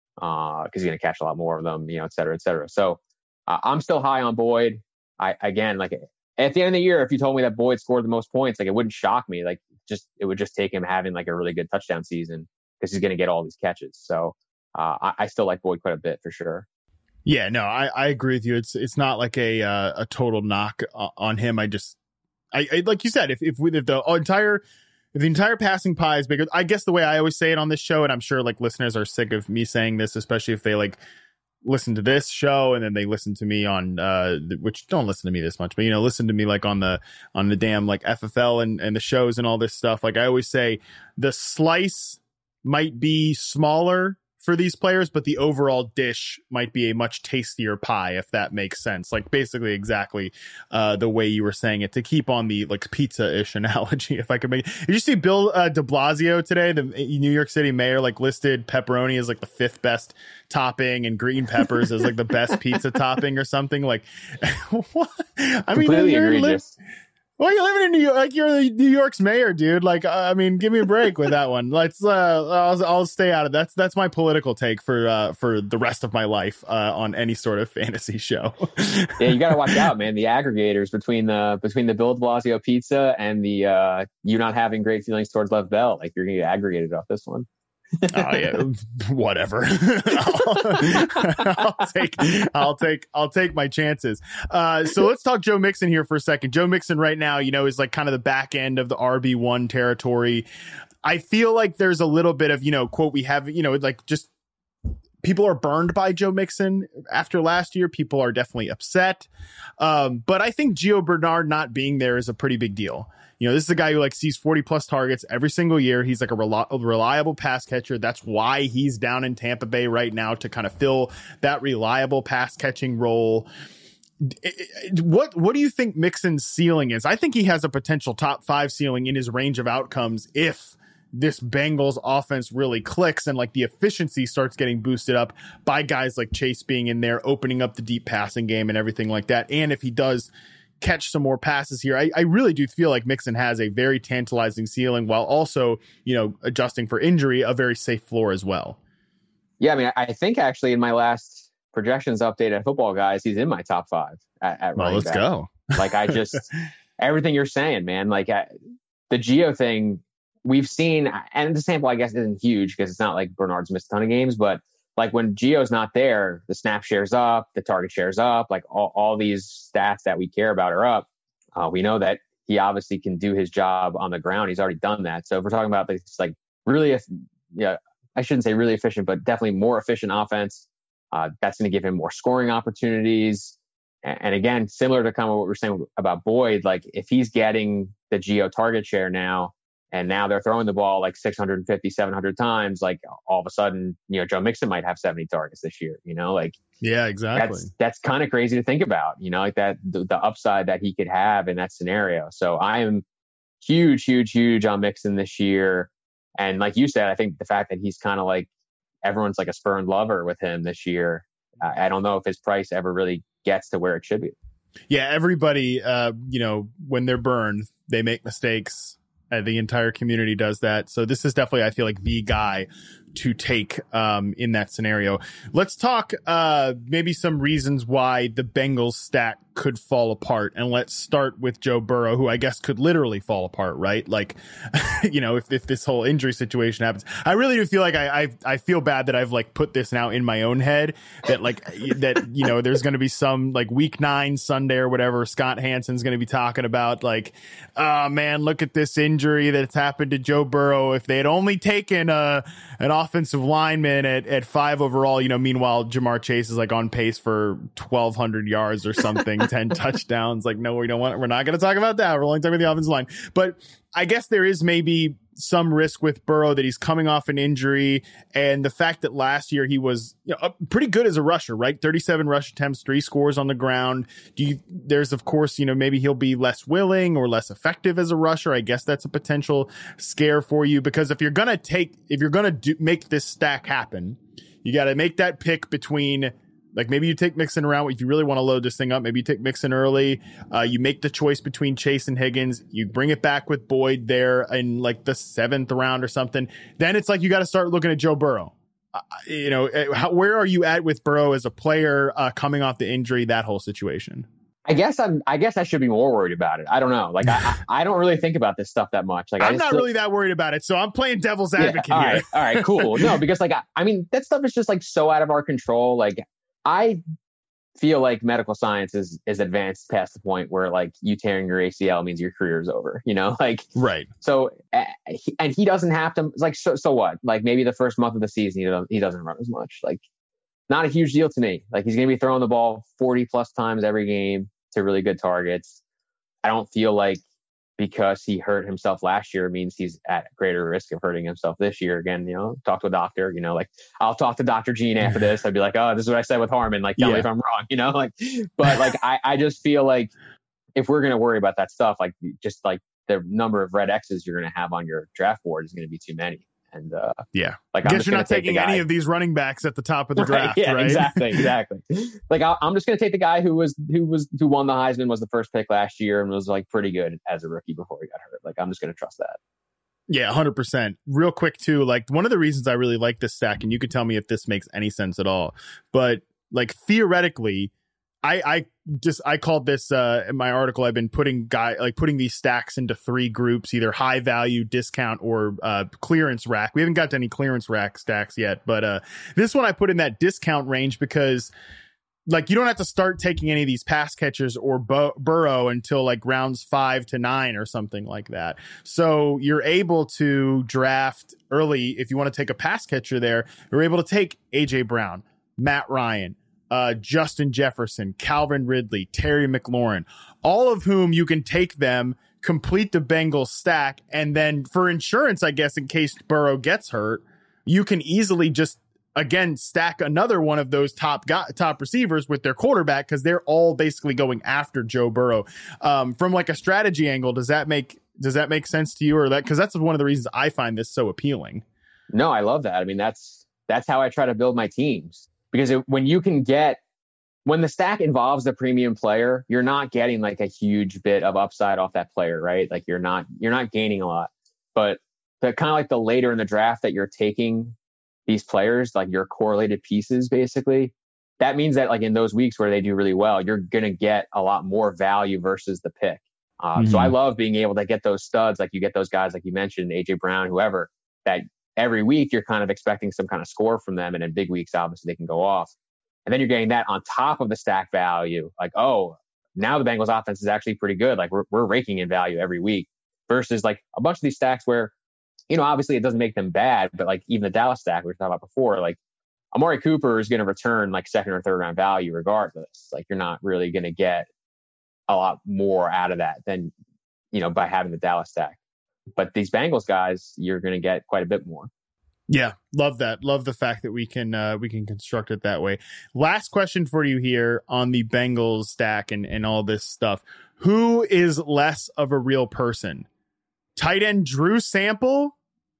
uh, because he's going to catch a lot more of them, you know, et cetera, et cetera. So uh, I'm still high on Boyd. I, again, like at the end of the year, if you told me that Boyd scored the most points, like it wouldn't shock me. Like just, it would just take him having like a really good touchdown season because he's going to get all these catches. So uh, I, I still like Boyd quite a bit for sure. Yeah, no, I, I agree with you. It's it's not like a uh, a total knock on him. I just, I, I like you said, if if, we, if the entire if the entire passing pie is bigger, I guess the way I always say it on this show, and I'm sure like listeners are sick of me saying this, especially if they like listen to this show and then they listen to me on uh which don't listen to me this much, but you know, listen to me like on the on the damn like F F L and, and the shows and all this stuff. Like I always say, the slice might be smaller for these players, but the overall dish might be a much tastier pie, if that makes sense. Like basically exactly uh, the way you were saying it, to keep on the like pizza-ish analogy, if I could make. Did you see Bill uh, de Blasio today, the New York City mayor, like listed pepperoni as like the fifth best topping and green peppers as like the best pizza topping or something? Like, what? I mean, completely egregious. Li- Well, you're living in New York, like you're the New York's mayor, dude. Like, uh, I mean, give me a break with that one. Let's, uh, I'll, I'll stay out of that's that's my political take for uh, for the rest of my life uh, on any sort of fantasy show. Yeah, you got to watch out, man. The aggregators between the between the Bill de Blasio pizza and the uh, you not having great feelings towards Lev Bell, like you're gonna get aggregated off this one. Oh yeah, whatever. I'll, I'll take, I'll take, I'll take my chances. Uh, so let's talk Joe Mixon here for a second. Joe Mixon right now, you know, is like kind of the back end of the R B one territory. I feel like there's a little bit of, you know, quote, we have, you know, like just people are burned by Joe Mixon after last year. People are definitely upset. Um, but I think Gio Bernard not being there is a pretty big deal. You know, this is a guy who like sees forty plus targets every single year. He's like a, rel- a reliable pass catcher. That's why he's down in Tampa Bay right now, to kind of fill that reliable pass catching role. What what do you think Mixon's ceiling is? I think he has a potential top five ceiling in his range of outcomes if this Bengals offense really clicks and like the efficiency starts getting boosted up by guys like Chase being in there, opening up the deep passing game and everything like that. And if he does catch some more passes here, I, I really do feel like Mixon has a very tantalizing ceiling while also, you know, adjusting for injury, a very safe floor as well. Yeah, I mean, I think actually in my last projections update at Football Guys, he's in my top five at, at well, running let's back. go. Like I just, everything you're saying, man, like I, the Gio thing we've seen, and the sample I guess isn't huge because it's not like Bernard's missed a ton of games, but like when Gio's not there, the snap share's up, the target share's up, like all, all these stats that we care about are up. Uh, we know that he obviously can do his job on the ground. He's already done that. So if we're talking about this, like really, yeah, I shouldn't say really efficient, but definitely more efficient offense. Uh, that's going to give him more scoring opportunities. And, and again, similar to kind of what we were saying about Boyd, like if he's getting the Gio target share now, and now they're throwing the ball like six hundred fifty, seven hundred times, like all of a sudden, you know, Joe Mixon might have seventy targets this year, you know, like, yeah, exactly. That's, that's kind of crazy to think about, you know, like that, the, the upside that he could have in that scenario. So I am huge, huge, huge on Mixon this year. And like you said, I think the fact that he's kind of like, everyone's like a spurned lover with him this year. Uh, I don't know if his price ever really gets to where it should be. Yeah, everybody, uh, you know, when they're burned, they make mistakes. Uh, the entire community does that. So this is definitely, I feel like, the guy to take um, in that scenario. Let's talk uh, maybe some reasons why the Bengals stack could fall apart. And let's start with Joe Burrow, who I guess could literally fall apart, right? Like, you know, if, if this whole injury situation happens, I really do feel like I, I, I feel bad that I've like put this now in my own head that like that, you know, there's going to be some like week nine Sunday or whatever, Scott Hansen's going to be talking about like, oh man, look at this injury that's happened to Joe Burrow. If they had only taken a, an offensive lineman at, at five overall, you know, meanwhile, Jamar Chase is like on pace for twelve hundred yards or something, ten touchdowns. Like, no, we don't want, we're not going to talk about that. We're only talking about the offensive line. But I guess there is maybe some risk with Burrow that he's coming off an injury, and the fact that last year he was, you know, pretty good as a rusher, right? thirty-seven rush attempts, three scores on the ground. Do you, there's of course, you know, maybe he'll be less willing or less effective as a rusher. I guess that's a potential scare for you, because if you're going to take, if you're going to do, make this stack happen, you got to make that pick between, like, maybe you take Mixon around if you really want to load this thing up. Maybe you take Mixon early. Uh, you make the choice between Chase and Higgins. You bring it back with Boyd there in like the seventh round or something. Then it's like you got to start looking at Joe Burrow. Uh, you know, how, where are you at with Burrow as a player uh, coming off the injury? That whole situation. I guess I'm. I guess I should be more worried about it. I don't know. Like I, I don't really think about this stuff that much. Like I'm I not feel, really that worried about it. So I'm playing devil's advocate yeah, all here. Right, all right, cool. No, because like I, I mean that stuff is just like so out of our control. Like I feel like medical science is is advanced past the point where like you tearing your A C L means your career is over. You know, like right. So uh, he, and he doesn't have to. Like so. So what? Like maybe the first month of the season he doesn't, he doesn't run as much. Like not a huge deal to me. Like he's going to be throwing the ball forty plus times every game to really good targets. I don't feel like because he hurt himself last year means he's at greater risk of hurting himself this year. Again, you know, talk to a doctor, you know, like I'll talk to Doctor Gene after this. I'd be like, oh, this is what I said with Harmon. Like, tell yeah. me if I'm wrong, you know, like, but like, I, I just feel like if we're going to worry about that stuff, like just like the number of red X's you're going to have on your draft board is going to be too many. And uh, yeah, like I guess you're not taking any of these running backs at the top of the draft, right? Yeah, right? Exactly, exactly. Like I, I'm just going to take the guy who was who was who won the Heisman, was the first pick last year, and was like pretty good as a rookie before he got hurt. Like I'm just going to trust that. Yeah, one hundred percent. Real quick too, like one of the reasons I really like this stack, and you could tell me if this makes any sense at all, but like theoretically, I I just I called this uh in my article, I've been putting guy like putting these stacks into three groups, either high value, discount, or uh clearance rack. We haven't got to any clearance rack stacks yet, but uh this one I put in that discount range because like you don't have to start taking any of these pass catchers or Bo- Burrow until like rounds five to nine or something like that. So you're able to draft early if you want to take a pass catcher there. You're able to take A J Brown, Matt Ryan, Uh, Justin Jefferson, Calvin Ridley, Terry McLaurin, all of whom you can take them, complete the Bengals stack, and then for insurance, I guess, in case Burrow gets hurt, you can easily just again, stack another one of those top go- top receivers with their quarterback, because they're all basically going after Joe Burrow. Um, from like a strategy angle, does that make does that make sense to you, or that, because that's one of the reasons I find this so appealing? No, I love that. I mean, that's that's how I try to build my teams, because it, when you can get when the stack involves the premium player, you're not getting like a huge bit of upside off that player, right? Like you're not you're not gaining a lot, but the kind of like the later in the draft that you're taking these players, like your correlated pieces, basically, that means that like in those weeks where they do really well, you're going to get a lot more value versus the pick. Um, mm-hmm. So I love being able to get those studs, like you get those guys, like you mentioned, A J Brown, whoever, that every week you're kind of expecting some kind of score from them. And in big weeks, obviously they can go off. And then you're getting that on top of the stack value. Like, oh, now the Bengals offense is actually pretty good. Like we're, we're raking in value every week versus like a bunch of these stacks where, you know, obviously it doesn't make them bad, but like even the Dallas stack we were talking about before, like Amari Cooper is going to return like second or third round value regardless. Like you're not really going to get a lot more out of that than, you know, by having the Dallas stack. But these Bengals guys, you're going to get quite a bit more. Yeah, love that. Love the fact that we can uh, we can construct it that way. Last question for you here on the Bengals stack and, and all this stuff. Who is less of a real person? Tight end Drew Sample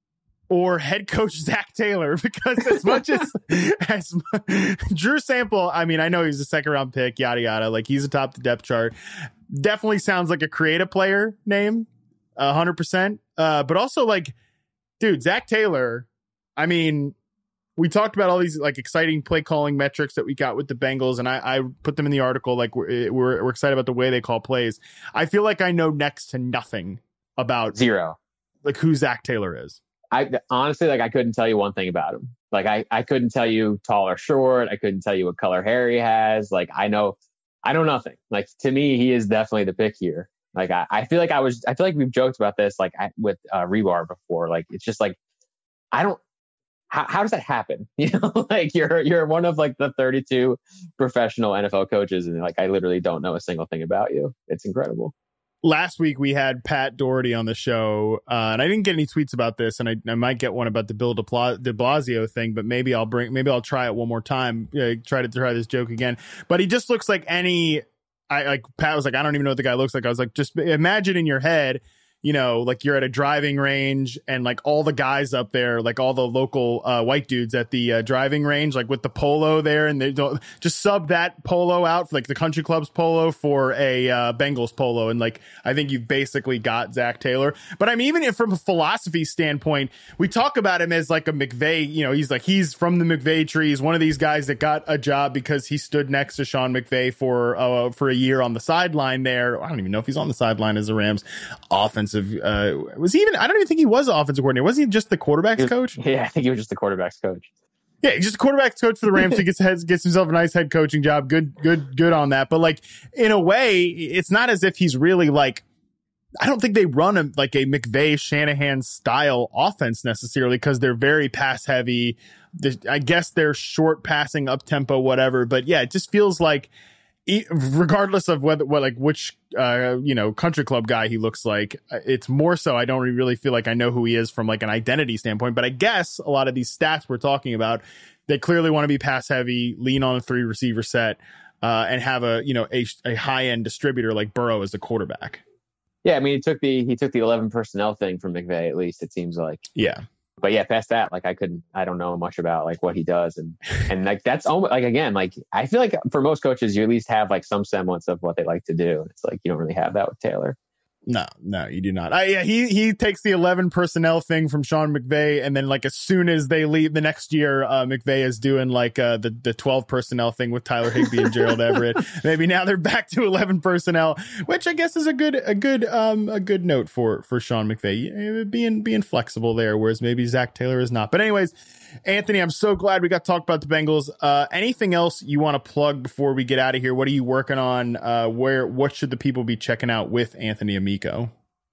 or head coach Zach Taylor? Because as much as, as Drew Sample, I mean, I know he's a second round pick, yada, yada. Like he's atop the depth chart. Definitely sounds like a creative player name, one hundred percent. Uh, but also like, dude, Zach Taylor, I mean, we talked about all these like exciting play calling metrics that we got with the Bengals, and I, I put them in the article. Like we're, we're, we're excited about the way they call plays. I feel like I know next to nothing about zero, like who Zach Taylor is. I honestly, like, I couldn't tell you one thing about him. Like, I, I couldn't tell you tall or short. I couldn't tell you what color hair he has. Like, I know, I know nothing. Like, to me, he is definitely the pick here. Like, I, I feel like I was, I feel like we've joked about this, like I, with uh, Rebar before. Like, it's just like, I don't, how, how does that happen? You know, like you're, you're one of like the thirty-two professional N F L coaches. And like, I literally don't know a single thing about you. It's incredible. Last week we had Pat Doherty on the show, uh, and I didn't get any tweets about this, and I, I might get one about the Bill de, Pla- de Blasio thing, but maybe I'll bring, maybe I'll try it one more time, uh, try to try this joke again. But he just looks like any, I like Pat was like, I don't even know what the guy looks like. I was like, just imagine in your head, you know, like you're at a driving range and like all the guys up there, like all the local uh, white dudes at the uh, driving range, like with the polo there, and they don't just sub that polo out for like the country club's polo for a uh, Bengals polo. And like, I think you've basically got Zach Taylor. But I mean, even if from a philosophy standpoint, we talk about him as like a McVay, you know, he's like, he's from the McVay tree. He's one of these guys that got a job because he stood next to Sean McVay for, uh, for a year on the sideline there. I don't even know if he's on the sideline as a Rams offensive. Uh, was he even? I don't even think he was an offensive coordinator. Was he just the quarterbacks was, coach? Yeah, I think he was just the quarterbacks coach. Yeah, just a quarterbacks coach for the Rams. He gets heads, gets himself a nice head coaching job. Good, good, good on that. But like in a way, it's not as if he's really like. I don't think they run a, like a McVay Shanahan style offense necessarily because they're very pass heavy. I guess they're short passing, up tempo, whatever. But yeah, it just feels like. Regardless of whether what like which uh you know country club guy he looks like, it's more so I don't really feel like I know who he is from like an identity standpoint. But I guess a lot of these stats we're talking about, they clearly want to be pass heavy, lean on a three receiver set, uh and have a you know a, a high end distributor like Burrow as the quarterback. Yeah, I mean he took the he took the eleven personnel thing from McVay, at least it seems like. Yeah. But yeah, past that, like I couldn't, I don't know much about like what he does. And, and like, that's almost like, again, like, I feel like for most coaches, you at least have like some semblance of what they like to do. It's like, you don't really have that with Taylor. No, no, you do not. I, yeah, he he takes the eleven personnel thing from Sean McVay, and then like as soon as they leave the next year, uh, McVay is doing like uh, the the twelve personnel thing with Tyler Higbee and Gerald Everett. Maybe now they're back to eleven personnel, which I guess is a good a good um a good note for for Sean McVay being being flexible there, whereas maybe Zach Taylor is not. But anyways, Anthony, I'm so glad we got to talk about the Bengals. Uh, anything else you want to plug before we get out of here? What are you working on? Uh, where what should the people be checking out with Anthony Amico?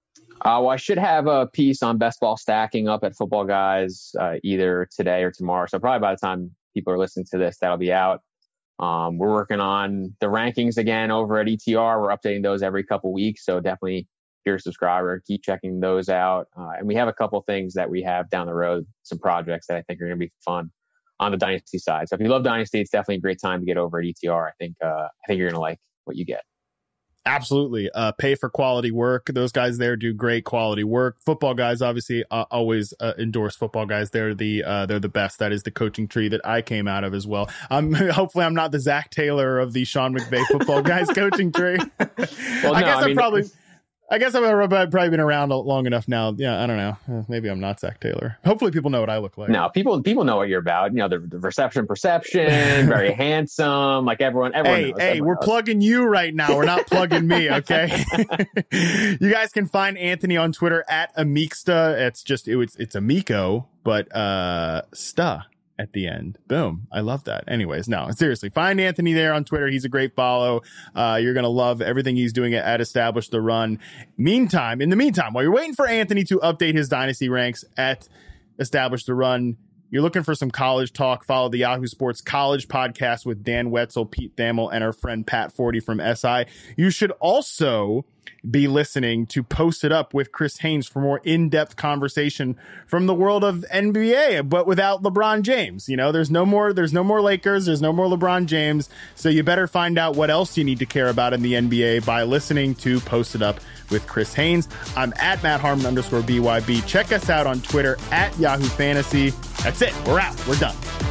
Uh, well, I should have a piece on best ball stacking up at Football Guys uh, either today or tomorrow. So probably by the time people are listening to this, that'll be out. Um, we're working on the rankings again over at E T R. We're updating those every couple weeks. So definitely, if you're a subscriber, keep checking those out. Uh, and we have a couple things that we have down the road, some projects that I think are going to be fun. on the Dynasty side. So if you love Dynasty, it's definitely a great time to get over at E T R. I think uh, I think you're going to like what you get. Absolutely. Uh, pay for quality work. Those guys there do great quality work. Football Guys, obviously, uh, always uh, endorse Football Guys. They're the uh, they're the best. That is the coaching tree that I came out of as well. Um, hopefully, I'm not the Zach Taylor of the Sean McVay Football Guys coaching tree. Well, I no, guess I I'm mean, probably. I guess I've probably been around long enough now. Yeah, I don't know. Uh, maybe I'm not Zach Taylor. Hopefully people know what I look like. No, people people know what you're about. You know, the, the reception perception, very handsome. Like everyone, everyone Hey, knows, hey, everyone we're knows. plugging you right now. We're not plugging me, okay? You guys can find Anthony on Twitter at Amixta. It's just, it, it's, it's Amico, but uh, sta at the end. Boom. I love that. Anyways, no, seriously, find Anthony there on Twitter. He's a great follow. Uh, you're going to love everything he's doing at, at Establish the Run. Meantime, in the meantime, while you're waiting for Anthony to update his dynasty ranks at Establish the Run, you're looking for some college talk, follow the Yahoo Sports College Podcast with Dan Wetzel, Pete Thamel, and our friend Pat Forty from S I. You should also be listening to Post It Up with Chris Haynes for more in-depth conversation from the world of N B A, but without LeBron James. You know, there's no more, there's no more Lakers, there's no more LeBron James. So you better find out what else you need to care about in the N B A by listening to Post It Up with Chris Haynes. I'm at Matt Harmon underscore B Y B. Check us out on Twitter at Yahoo Fantasy. That's it. We're out. We're done.